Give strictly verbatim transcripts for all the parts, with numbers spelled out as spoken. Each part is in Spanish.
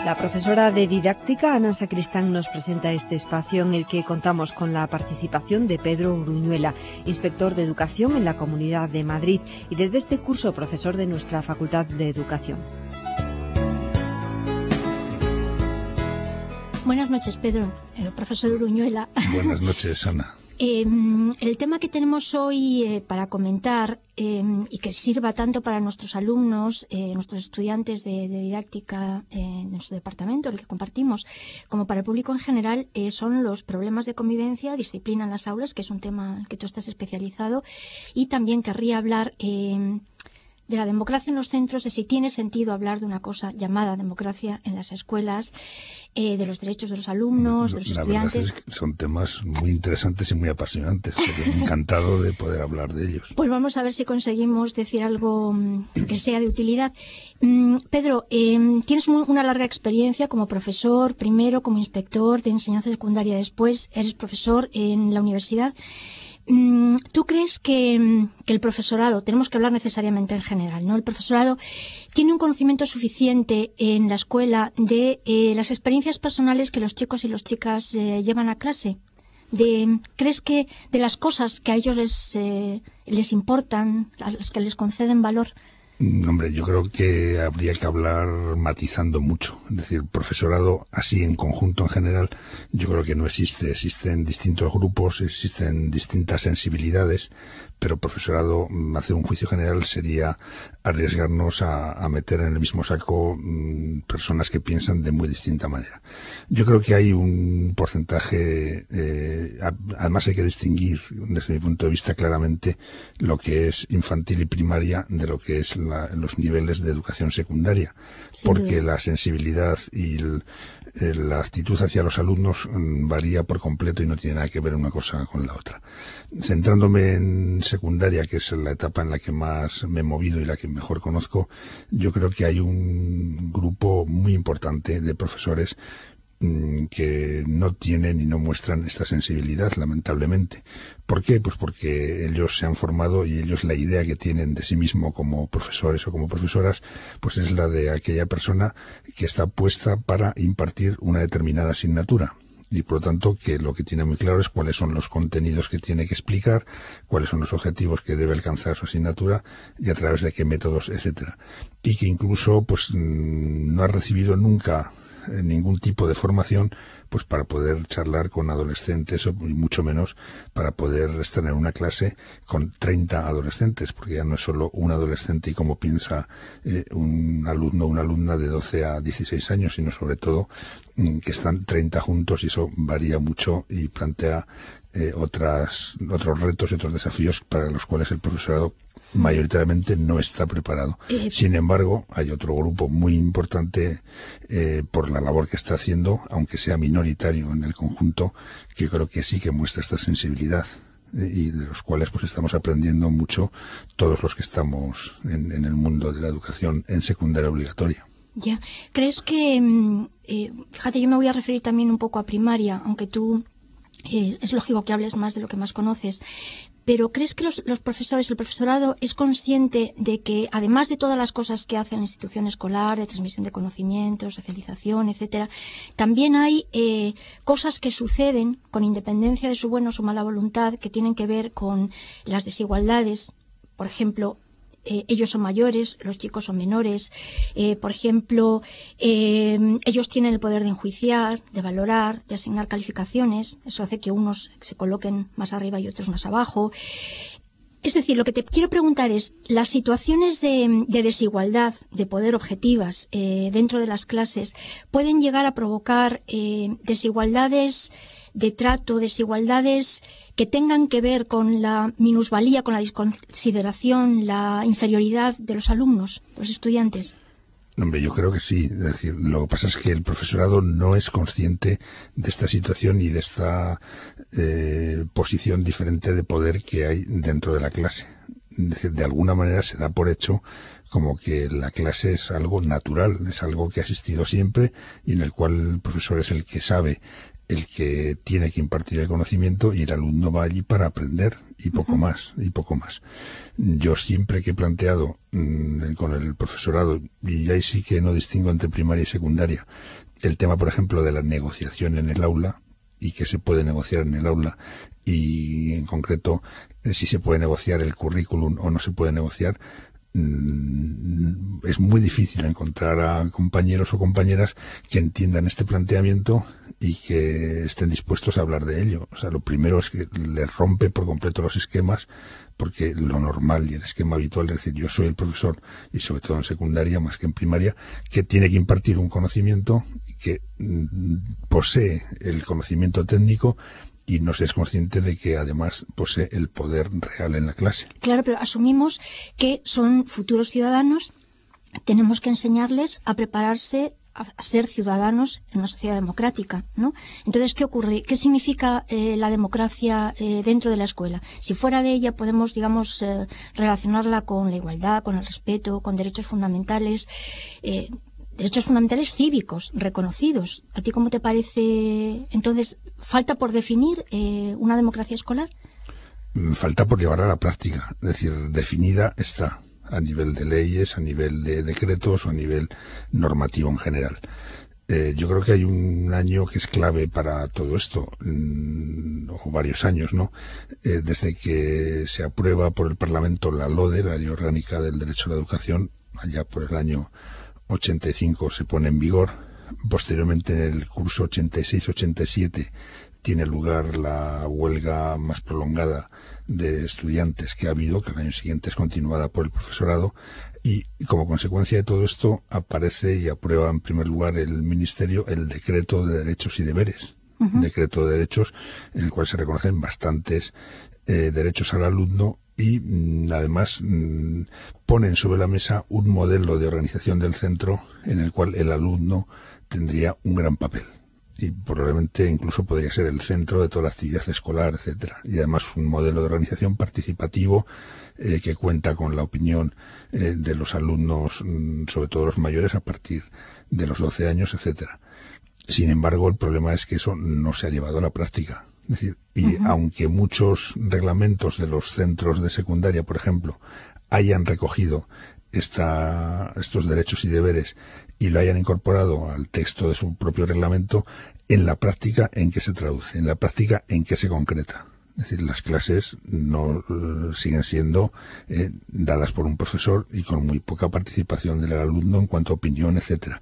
La profesora de didáctica, Ana Sacristán, nos presenta este espacio en el que contamos con la participación de Pedro Uruñuela, inspector de educación en la Comunidad de Madrid y desde este curso profesor de nuestra Facultad de Educación. Buenas noches, Pedro, eh, profesor Uruñuela. Buenas noches, Ana. Eh, el tema que tenemos hoy eh, para comentar eh, y que sirva tanto para nuestros alumnos, eh, nuestros estudiantes de, de didáctica eh, en nuestro departamento, el que compartimos, como para el público en general, eh, son los problemas de convivencia, disciplina en las aulas, que es un tema en el que tú estás especializado, y también querría hablar eh, de la democracia en los centros, de si tiene sentido hablar de una cosa llamada democracia en las escuelas, eh, de los derechos de los alumnos, de los la estudiantes. Verdad es que son temas muy interesantes y muy apasionantes. Estoy encantado de poder hablar de ellos. Pues vamos a ver si conseguimos decir algo que sea de utilidad. Mm, Pedro, eh, tienes muy, una larga experiencia como profesor, primero como inspector de enseñanza secundaria, después eres profesor en la universidad. ¿Tú crees que, que el profesorado, tenemos que hablar necesariamente en general, ¿no? El profesorado tiene un conocimiento suficiente en la escuela de eh, las experiencias personales que los chicos y las chicas eh, llevan a clase? De, ¿Crees que de las cosas que a ellos les, eh, les importan, a las que les conceden valor? Hombre, yo creo que habría que hablar matizando mucho. Es decir, profesorado así en conjunto en general, yo creo que no existe. Existen distintos grupos, existen distintas sensibilidades, pero profesorado, hacer un juicio general sería arriesgarnos a, a meter en el mismo saco mmm, personas que piensan de muy distinta manera. Yo creo que hay un porcentaje, eh, además hay que distinguir desde mi punto de vista claramente lo que es infantil y primaria de lo que es la, los niveles de educación secundaria, Sin porque duda. La sensibilidad y el, el, la actitud hacia los alumnos mmm, varía por completo y no tiene nada que ver una cosa con la otra. Centrándome en secundaria, que es la etapa en la que más me he movido y la que mejor conozco, yo creo que hay un grupo muy importante de profesores mmm, que no tienen y no muestran esta sensibilidad, lamentablemente. ¿Por qué? Pues porque ellos se han formado y ellos la idea que tienen de sí mismo como profesores o como profesoras, pues es la de aquella persona que está puesta para impartir una determinada asignatura. Y por lo tanto que lo que tiene muy claro es cuáles son los contenidos que tiene que explicar, cuáles son los objetivos que debe alcanzar su asignatura y a través de qué métodos, etcétera. Y que incluso pues no ha recibido nunca ningún tipo de formación pues para poder charlar con adolescentes y mucho menos para poder estar en una clase con treinta adolescentes, porque ya no es solo un adolescente y como piensa eh, un alumno o una alumna de doce a dieciséis años, sino sobre todo que están treinta juntos y eso varía mucho y plantea eh, otras, otros retos y otros desafíos para los cuales el profesorado mayoritariamente no está preparado. Eh, Sin embargo, hay otro grupo muy importante eh, por la labor que está haciendo, aunque sea minoritario en el conjunto, que yo creo que sí que muestra esta sensibilidad eh, y de los cuales pues estamos aprendiendo mucho todos los que estamos en, en el mundo de la educación en secundaria obligatoria. Ya. ¿Crees que, eh, fíjate, yo me voy a referir también un poco a primaria, aunque tú eh, es lógico que hables más de lo que más conoces, pero ¿crees que los, los profesores, el profesorado es consciente de que, además de todas las cosas que hace la institución escolar, de transmisión de conocimientos, socialización, etcétera, también hay eh, cosas que suceden, con independencia de su buena o su mala voluntad, que tienen que ver con las desigualdades? Por ejemplo, Eh, ellos son mayores, los chicos son menores, eh, por ejemplo, eh, ellos tienen el poder de enjuiciar, de valorar, de asignar calificaciones, eso hace que unos se coloquen más arriba y otros más abajo. Es decir, lo que te quiero preguntar es, las situaciones de, de desigualdad, de poder objetivas eh, dentro de las clases, ¿pueden llegar a provocar eh, desigualdades de trato, desigualdades que tengan que ver con la minusvalía, con la desconsideración, la inferioridad de los alumnos, de los estudiantes? Hombre, yo creo que sí. Es decir, lo que pasa es que el profesorado no es consciente de esta situación y de esta eh, posición diferente de poder que hay dentro de la clase. Es decir, de alguna manera se da por hecho como que la clase es algo natural, es algo que ha existido siempre y en el cual el profesor es el que sabe, el que tiene que impartir el conocimiento y el alumno va allí para aprender y poco uh-huh. más, y poco más. Yo siempre que he planteado mmm, con el profesorado, y ahí sí que no distingo entre primaria y secundaria, el tema, por ejemplo, de la negociación en el aula, y que se puede negociar en el aula, y en concreto, si se puede negociar el currículum o no se puede negociar, es muy difícil encontrar a compañeros o compañeras que entiendan este planteamiento y que estén dispuestos a hablar de ello. O sea, lo primero es que les rompe por completo los esquemas, porque lo normal y el esquema habitual es decir, yo soy el profesor, y sobre todo en secundaria más que en primaria, que tiene que impartir un conocimiento que mm, posee el conocimiento técnico y no se es consciente de que además posee el poder real en la clase. Claro, pero asumimos que son futuros ciudadanos, tenemos que enseñarles a prepararse a ser ciudadanos en una sociedad democrática, ¿no? Entonces, ¿qué ocurre? ¿Qué significa eh, la democracia eh, dentro de la escuela? Si fuera de ella podemos, digamos, eh, relacionarla con la igualdad, con el respeto, con derechos fundamentales, eh, derechos fundamentales cívicos, reconocidos. ¿A ti cómo te parece? Entonces, ¿falta por definir eh, una democracia escolar? Falta por llevarla a la práctica. Es decir, definida está a nivel de leyes, a nivel de decretos o a nivel normativo en general. Eh, yo creo que hay un año que es clave para todo esto, mmm, o varios años, ¿no? Eh, desde que se aprueba por el Parlamento la LODE, la Ley Orgánica del Derecho a la Educación, allá por el año ochenta y cinco se pone en vigor. Posteriormente, en el curso ochenta y seis ochenta y siete, tiene lugar la huelga más prolongada de estudiantes que ha habido, que al año siguiente es continuada por el profesorado, y como consecuencia de todo esto aparece y aprueba en primer lugar el Ministerio el Decreto de Derechos y Deberes, uh-huh. Decreto de Derechos en el cual se reconocen bastantes eh, derechos al alumno y mmm, además mmm, ponen sobre la mesa un modelo de organización del centro en el cual el alumno tendría un gran papel. Y probablemente incluso podría ser el centro de toda la actividad escolar, etcétera. Y además un modelo de organización participativo eh, que cuenta con la opinión eh, de los alumnos, sobre todo los mayores, a partir de los doce años, etcétera. Sin embargo, el problema es que eso no se ha llevado a la práctica. Es decir, y uh-huh. aunque muchos reglamentos de los centros de secundaria, por ejemplo, hayan recogido esta, estos derechos y deberes y lo hayan incorporado al texto de su propio reglamento, en la práctica en qué se traduce, en la práctica en qué se concreta. Es decir, las clases no uh, siguen siendo eh, dadas por un profesor y con muy poca participación del alumno en cuanto a opinión, etcétera.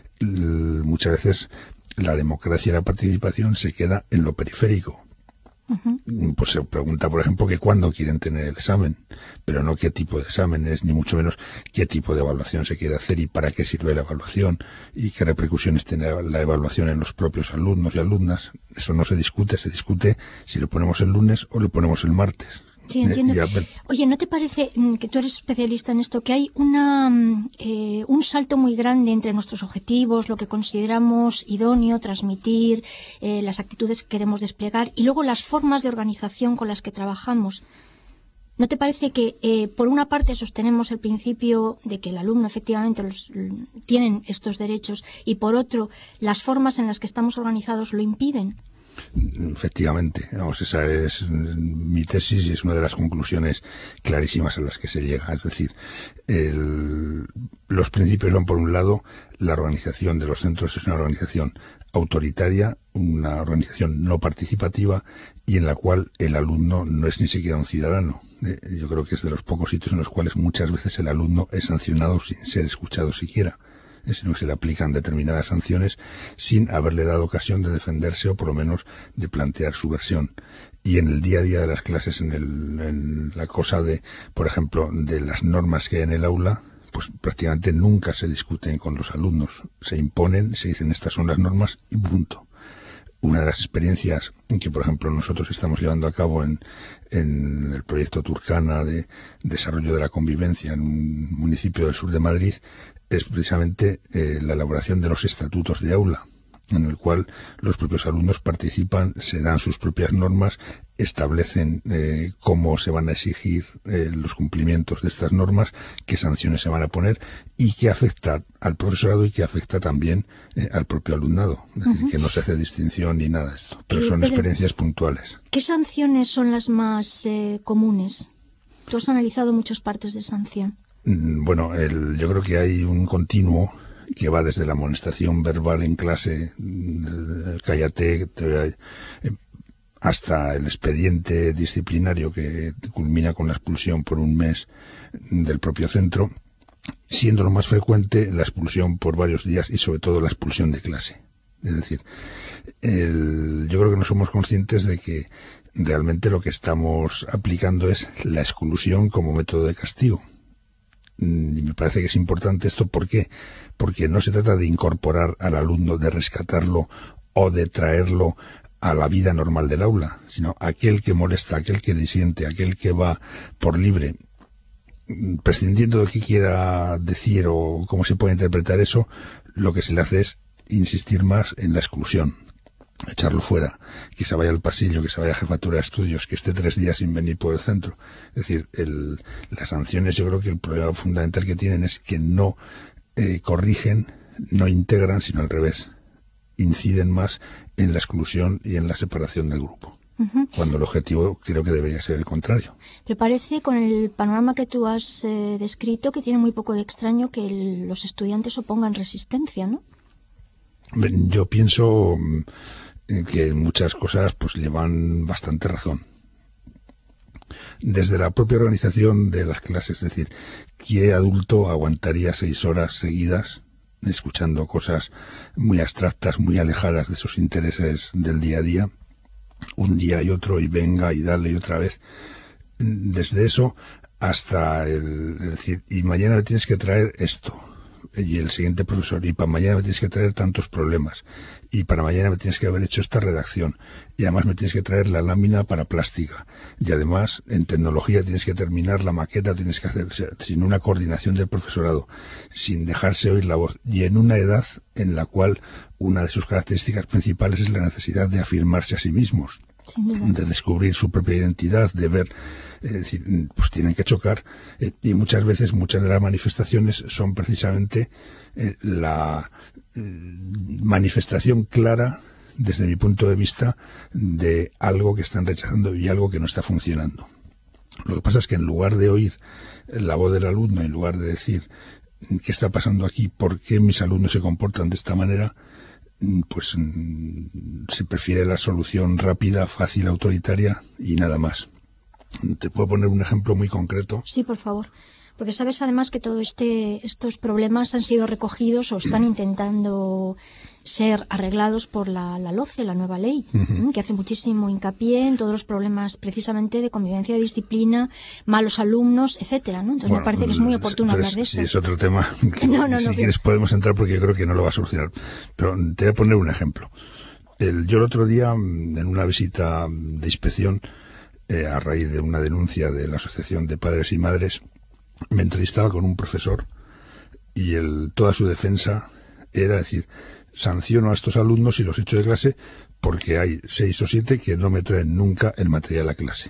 L- muchas veces la democracia y la participación se queda en lo periférico. Uh-huh. Pues se pregunta, por ejemplo, que cuándo quieren tener el examen, pero no qué tipo de exámenes, ni mucho menos qué tipo de evaluación se quiere hacer y para qué sirve la evaluación y qué repercusiones tiene la evaluación en los propios alumnos y alumnas. Eso no se discute, se discute si lo ponemos el lunes o lo ponemos el martes. Sí, entiendo. Eh, Oye, ¿no te parece, que tú eres especialista en esto, que hay una eh, un salto muy grande entre nuestros objetivos, lo que consideramos idóneo transmitir, eh, las actitudes que queremos desplegar y luego las formas de organización con las que trabajamos? ¿No te parece que, eh, por una parte, sostenemos el principio de que el alumno efectivamente los, tienen estos derechos y, por otro, las formas en las que estamos organizados lo impiden? Efectivamente, vamos, esa es mi tesis y es una de las conclusiones clarísimas a las que se llega. Es decir, el, los principios van por un lado, la organización de los centros es una organización autoritaria, una organización no participativa y en la cual el alumno no es ni siquiera un ciudadano. Yo creo que es de los pocos sitios en los cuales muchas veces el alumno es sancionado sin ser escuchado siquiera, sino que se le aplican determinadas sanciones sin haberle dado ocasión de defenderse o por lo menos de plantear su versión. Y en el día a día de las clases, en, el, en la cosa de, por ejemplo, de las normas que hay en el aula, pues prácticamente nunca se discuten con los alumnos. Se imponen, se dicen estas son las normas y punto. Una de las experiencias que, por ejemplo, nosotros estamos llevando a cabo en, en el proyecto Turcana de desarrollo de la convivencia en un municipio del sur de Madrid es precisamente eh, la elaboración de los estatutos de aula. en el cual los propios alumnos participan, se dan sus propias normas, establecen eh, cómo se van a exigir eh, los cumplimientos de estas normas, qué sanciones se van a poner y qué afecta al profesorado y qué afecta también eh, al propio alumnado. Es decir, uh-huh. que no se hace distinción ni nada de esto, pero son Pedro, experiencias puntuales. ¿Qué sanciones son las más eh, comunes? Tú has analizado muchas partes de sanción. Bueno, el, yo creo que hay un continuo que va desde la amonestación verbal en clase, cállate, hasta el expediente disciplinario que culmina con la expulsión por un mes del propio centro, siendo lo más frecuente la expulsión por varios días y sobre todo la expulsión de clase. Es decir, el, yo creo que no somos conscientes de que realmente lo que estamos aplicando es la exclusión como método de castigo. Y me parece que es importante esto. ¿Por qué? Porque no se trata de incorporar al alumno, de rescatarlo o de traerlo a la vida normal del aula, sino aquel que molesta, aquel que disiente, aquel que va por libre, prescindiendo de lo que quiera decir o cómo se puede interpretar eso, lo que se le hace es insistir más en la exclusión, echarlo fuera, que se vaya al pasillo, que se vaya a jefatura de estudios, que esté tres días sin venir por el centro. Es decir, el, las sanciones, yo creo que el problema fundamental que tienen es que no eh, corrigen, no integran, sino al revés, inciden más en la exclusión y en la separación del grupo. Uh-huh. Cuando el objetivo creo que debería ser el contrario. Pero parece, con el panorama que tú has eh, descrito, que tiene muy poco de extraño que el, los estudiantes opongan resistencia, ¿no? Yo pienso que muchas cosas pues llevan bastante razón. Desde la propia organización de las clases, es decir, ¿qué adulto aguantaría seis horas seguidas escuchando cosas muy abstractas, muy alejadas de sus intereses del día a día, un día y otro, y venga y dale y otra vez? Desde eso hasta el, el decir, y mañana me tienes que traer esto, y el siguiente profesor, y para mañana me tienes que traer tantos problemas, y para mañana me tienes que haber hecho esta redacción, y además me tienes que traer la lámina para plástica, y además en tecnología tienes que terminar la maqueta, tienes que hacer, o sea, sin una coordinación del profesorado, sin dejarse oír la voz, y en una edad en la cual una de sus características principales es la necesidad de afirmarse a sí mismos, de descubrir su propia identidad, de ver, es decir, pues tienen que chocar, eh, y muchas veces muchas de las manifestaciones son precisamente eh, la eh, manifestación clara, desde mi punto de vista, de algo que están rechazando y algo que no está funcionando. Lo que pasa es que en lugar de oír la voz del alumno, en lugar de decir qué está pasando aquí, por qué mis alumnos se comportan de esta manera, pues se prefiere la solución rápida, fácil, autoritaria y nada más. Te puedo poner un ejemplo muy concreto. Sí, por favor. Porque sabes además que todos este, estos problemas han sido recogidos o están intentando ser arreglados por la, la LOCE, la nueva ley, uh-huh. que hace muchísimo hincapié en todos los problemas precisamente de convivencia, de disciplina, malos alumnos, etcétera, ¿no? Entonces bueno, me parece que es muy oportuno hablar de eso. Sí, es otro tema que no, no, si no, quieres pero... podemos entrar porque yo creo que no lo va a solucionar. Pero te voy a poner un ejemplo. El, yo el otro día, en una visita de inspección, eh, a raíz de una denuncia de la Asociación de Padres y Madres, me entrevistaba con un profesor y el, toda su defensa era decir, sanciono a estos alumnos y los echo de clase porque hay seis o siete que no me traen nunca el material a clase.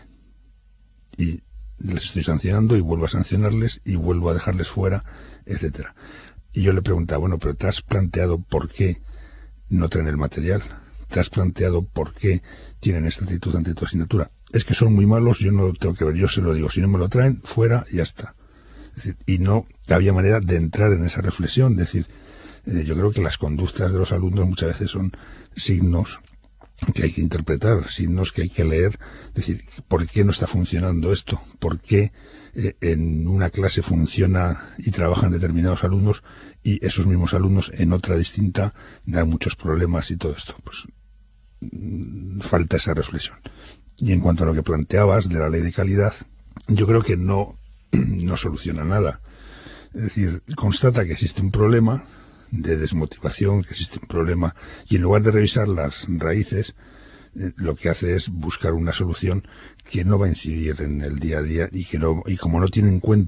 Y les estoy sancionando y vuelvo a sancionarles y vuelvo a dejarles fuera, etcétera. Y yo le preguntaba, bueno, pero ¿te has planteado por qué no traen el material? ¿Te has planteado por qué tienen esta actitud ante tu asignatura? Es que son muy malos, yo no lo tengo que ver, yo se lo digo, si no me lo traen, fuera y ya está. Es decir, y no había manera de entrar en esa reflexión, es decir, eh, yo creo que las conductas de los alumnos muchas veces son signos que hay que interpretar, signos que hay que leer, es decir, ¿por qué no está funcionando esto? ¿Por qué eh, en una clase funciona y trabajan determinados alumnos y esos mismos alumnos en otra distinta dan muchos problemas y todo esto? Pues mmm, falta esa reflexión. Y en cuanto a lo que planteabas de la ley de calidad, yo creo que no, no soluciona nada. Es decir, constata que existe un problema de desmotivación, que existe un problema, y en lugar de revisar las raíces, eh, lo que hace es buscar una solución que no va a incidir en el día a día y que no, y como no tiene en cuenta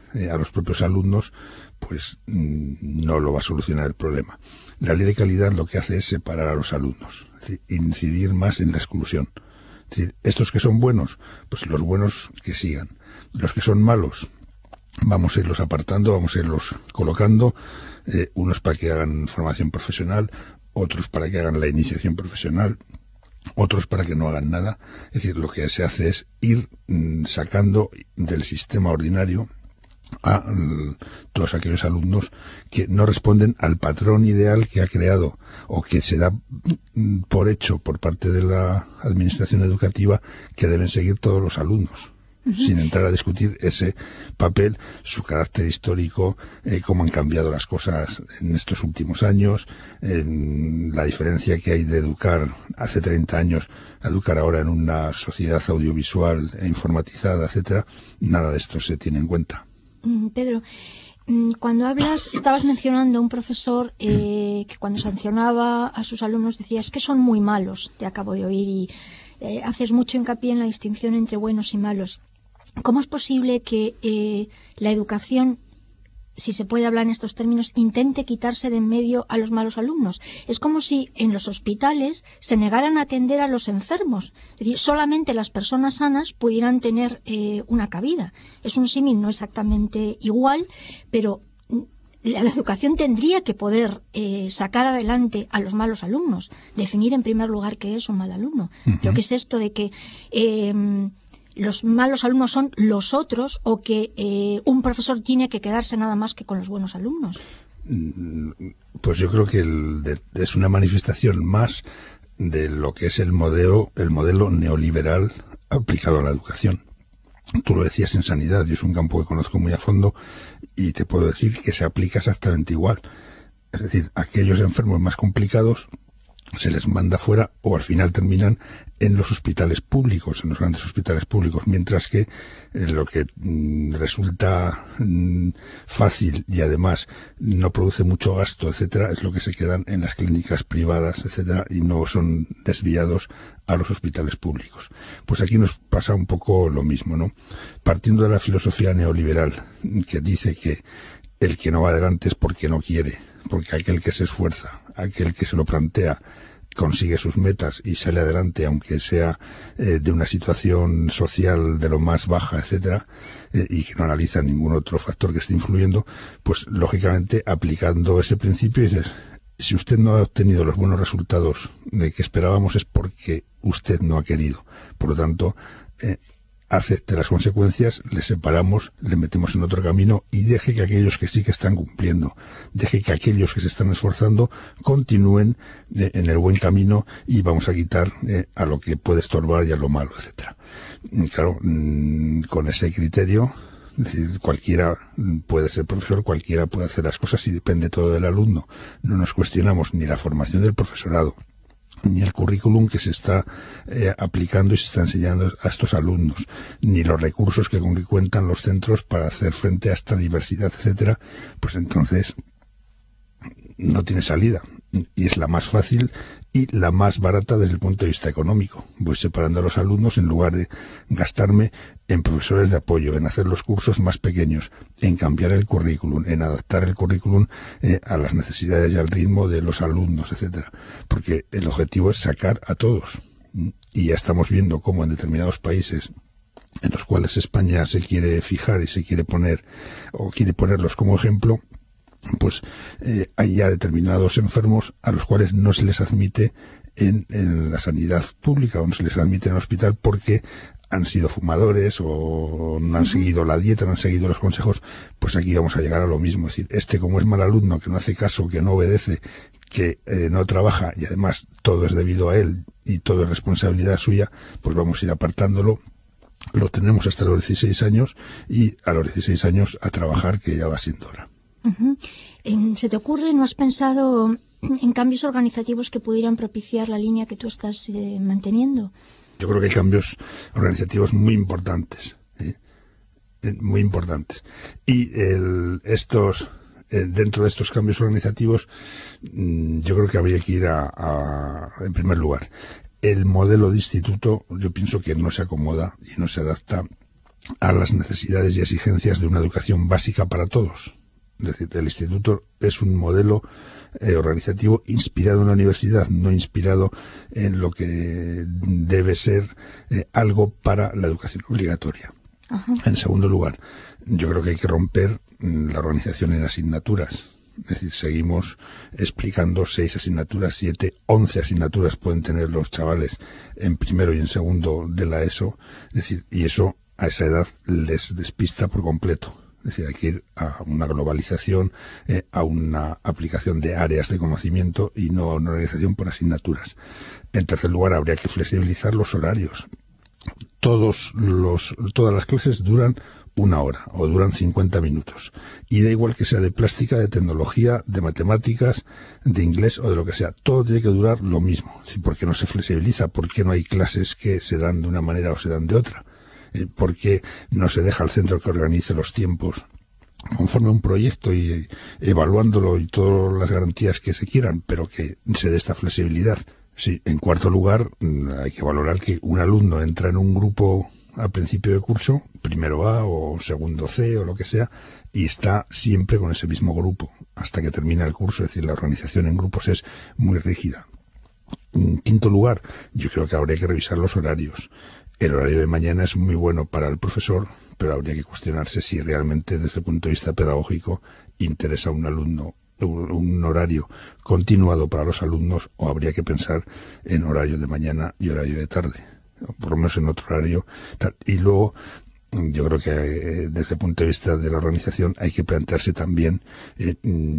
eh, a los propios alumnos, pues mm, no lo va a solucionar el problema. La ley de calidad lo que hace es separar a los alumnos, es decir, incidir más en la exclusión. Es decir, estos que son buenos, pues los buenos que sigan. Los que son malos, vamos a irlos apartando, vamos a irlos colocando, eh, unos para que hagan formación profesional, otros para que hagan la iniciación profesional, otros para que no hagan nada. Es decir, lo que se hace es ir mm, sacando del sistema ordinario a mm, todos aquellos alumnos que no responden al patrón ideal que ha creado o que se da mm, por hecho por parte de la administración educativa que deben seguir todos los alumnos. Uh-huh. Sin entrar a discutir ese papel, su carácter histórico, eh, cómo han cambiado las cosas en estos últimos años, eh, la diferencia que hay de educar hace treinta años a educar ahora en una sociedad audiovisual e informatizada, etcétera. Nada de esto se tiene en cuenta. Pedro, cuando hablas, estabas mencionando a un profesor eh, que cuando sancionaba a sus alumnos decía, es que son muy malos, te acabo de oír, y eh, haces mucho hincapié en la distinción entre buenos y malos. ¿Cómo es posible que eh, la educación, si se puede hablar en estos términos, intente quitarse de en medio a los malos alumnos? Es como si en los hospitales se negaran a atender a los enfermos. Es decir, solamente las personas sanas pudieran tener eh, una cabida. Es un símil no exactamente igual, pero la, la educación tendría que poder eh, sacar adelante a los malos alumnos. Definir en primer lugar qué es un mal alumno. Uh-huh. Creo que es esto de que Eh, los malos alumnos son los otros, o que eh, un profesor tiene que quedarse nada más que con los buenos alumnos. Pues yo creo que el de, es una manifestación más de lo que es el modelo, el modelo neoliberal aplicado a la educación. Tú lo decías en sanidad, yo es un campo que conozco muy a fondo y te puedo decir que se aplica exactamente igual. Es decir, aquellos enfermos más complicados se les manda fuera o al final terminan en los hospitales públicos, en los grandes hospitales públicos, mientras que eh, lo que mm, resulta mm, fácil y además no produce mucho gasto, etcétera, es lo que se quedan en las clínicas privadas, etcétera, y no son desviados a los hospitales públicos. Pues aquí nos pasa un poco lo mismo, ¿no? Partiendo de la filosofía neoliberal que dice que el que no va adelante es porque no quiere, porque aquel que se esfuerza, aquel que se lo plantea, consigue sus metas y sale adelante, aunque sea eh, de una situación social de lo más baja, etcétera, eh, y que no analiza ningún otro factor que esté influyendo, pues lógicamente aplicando ese principio dices, si usted no ha obtenido los buenos resultados eh, que esperábamos es porque usted no ha querido. Por lo tanto, eh, acepte las consecuencias, le separamos, le metemos en otro camino y deje que aquellos que sí que están cumpliendo, deje que aquellos que se están esforzando continúen eh, en el buen camino y vamos a quitar eh, a lo que puede estorbar y a lo malo, etcétera. Y claro, mmm, con ese criterio, es decir, cualquiera puede ser profesor, cualquiera puede hacer las cosas y depende todo del alumno. No nos cuestionamos ni la formación del profesorado, ni el currículum que se está eh, aplicando y se está enseñando a estos alumnos, ni los recursos que cuentan los centros para hacer frente a esta diversidad, etcétera, pues entonces no tiene salida. Y es la más fácil y la más barata desde el punto de vista económico. Voy separando a los alumnos en lugar de gastarme en profesores de apoyo, en hacer los cursos más pequeños, en cambiar el currículum, en adaptar el currículum eh, a las necesidades y al ritmo de los alumnos, etcétera. Porque el objetivo es sacar a todos. Y ya estamos viendo cómo en determinados países en los cuales España se quiere fijar y se quiere poner, o quiere ponerlos como ejemplo, pues eh, hay ya determinados enfermos a los cuales no se les admite en, en la sanidad pública o no se les admite en el hospital porque han sido fumadores o no han seguido la dieta, no han seguido los consejos. Pues aquí vamos a llegar a lo mismo, es decir, este como es mal alumno, que no hace caso, que no obedece, que eh, no trabaja y además todo es debido a él y todo es responsabilidad suya, pues vamos a ir apartándolo. Lo tenemos hasta los dieciséis años y a los dieciséis años a trabajar, que ya va siendo hora. Uh-huh. ¿Se te ocurre, no has pensado en cambios organizativos que pudieran propiciar la línea que tú estás eh, manteniendo? Yo creo que hay cambios organizativos muy importantes, ¿eh? muy importantes. Y el, estos, eh, dentro de estos cambios organizativos, mmm, yo creo que habría que ir a, a, en primer lugar, el modelo de instituto, yo pienso que no se acomoda y no se adapta a las necesidades y exigencias de una educación básica para todos. Es decir, el instituto es un modelo eh, organizativo inspirado en la universidad, no inspirado en lo que debe ser eh, algo para la educación obligatoria. Ajá. En segundo lugar, yo creo que hay que romper la organización en asignaturas. Es decir, seguimos explicando seis asignaturas, siete, once asignaturas pueden tener los chavales en primero y en segundo de la ESO. Es decir, y eso a esa edad les despista por completo. Es decir, hay que ir a una globalización, eh, a una aplicación de áreas de conocimiento y no a una organización por asignaturas. En tercer lugar, habría que flexibilizar los horarios. Todos los, todas las clases duran una hora o duran cincuenta minutos. Y da igual que sea de plástica, de tecnología, de matemáticas, de inglés o de lo que sea. Todo tiene que durar lo mismo. ¿Sí? ¿Por qué no se flexibiliza? ¿Por qué no hay clases que se dan de una manera o se dan de otra? Eh, ¿Por qué no se deja al centro que organice los tiempos conforme a un proyecto y eh, evaluándolo y todas las garantías que se quieran, pero que se dé esta flexibilidad? Sí. En cuarto lugar, hay que valorar que un alumno entra en un grupo al principio de curso, primero A o segundo C o lo que sea, y está siempre con ese mismo grupo hasta que termina el curso. Es decir, la organización en grupos es muy rígida. En quinto lugar, yo creo que habría que revisar los horarios. El horario de mañana es muy bueno para el profesor, pero habría que cuestionarse si realmente desde el punto de vista pedagógico interesa a un alumno un horario continuado para los alumnos, o habría que pensar en horario de mañana y horario de tarde, por lo menos en otro horario. Y luego, yo creo que eh, desde el punto de vista de la organización hay que plantearse también eh,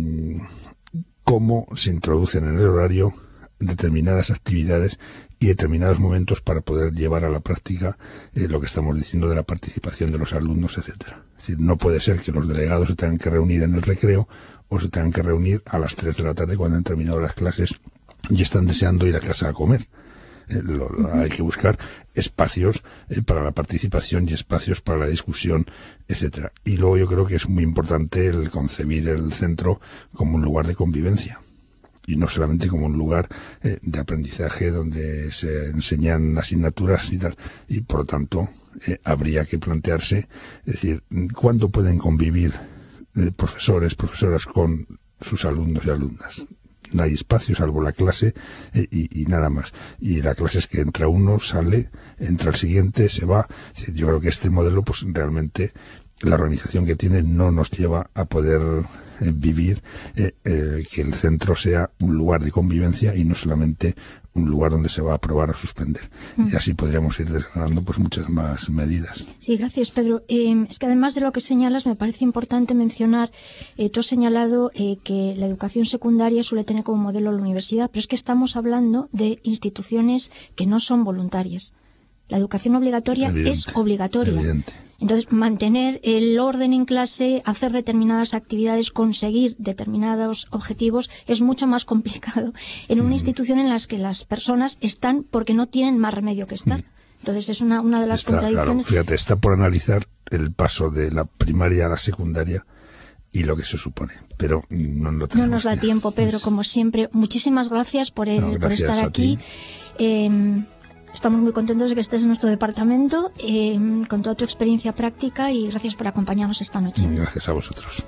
cómo se introducen en el horario determinadas actividades y determinados momentos para poder llevar a la práctica eh, lo que estamos diciendo de la participación de los alumnos, etcétera. Es decir, no puede ser que los delegados se tengan que reunir en el recreo o se tengan que reunir a las tres de la tarde cuando han terminado las clases y están deseando ir a casa a comer. Eh, lo, lo, hay que buscar espacios eh, para la participación y espacios para la discusión, etcétera. Y luego yo creo que es muy importante el concebir el centro como un lugar de convivencia y no solamente como un lugar eh, de aprendizaje donde se enseñan asignaturas y tal. Y por lo tanto eh, habría que plantearse, es decir, ¿cuándo pueden convivir eh, profesores, profesoras con sus alumnos y alumnas? No hay espacio salvo la clase eh, y, y nada más. Y la clase es que entra uno, sale, entra el siguiente, se va. Yo creo que este modelo, pues realmente la organización que tiene no nos lleva a poder eh, vivir eh, eh, que el centro sea un lugar de convivencia y no solamente un lugar donde se va a aprobar o suspender. Mm. Y así podríamos ir desgranando pues muchas más medidas. Sí, gracias, Pedro. Eh, es que además de lo que señalas, me parece importante mencionar, eh, tú has señalado eh, que la educación secundaria suele tener como modelo la universidad, pero es que estamos hablando de instituciones que no son voluntarias. La educación obligatoria evidente, es obligatoria. Evidente. Entonces, mantener el orden en clase, hacer determinadas actividades, conseguir determinados objetivos es mucho más complicado en una mm. institución en la que las personas están porque no tienen más remedio que estar. Entonces, es una, una de las está, contradicciones. Claro, fíjate, está por analizar el paso de la primaria a la secundaria y lo que se supone, pero no, no, no nos da tiempo, Pedro, como siempre. Muchísimas gracias por, el, no, gracias por estar aquí. Eh, Estamos muy contentos de que estés en nuestro departamento, eh, con toda tu experiencia práctica, y gracias por acompañarnos esta noche. Gracias a vosotros.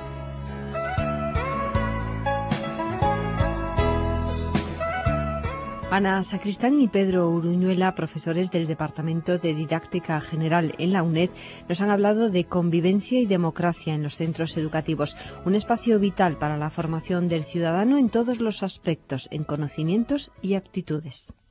Ana Sacristán y Pedro Uruñuela, profesores del Departamento de Didáctica General en la UNED, nos han hablado de convivencia y democracia en los centros educativos, un espacio vital para la formación del ciudadano en todos los aspectos, en conocimientos y actitudes.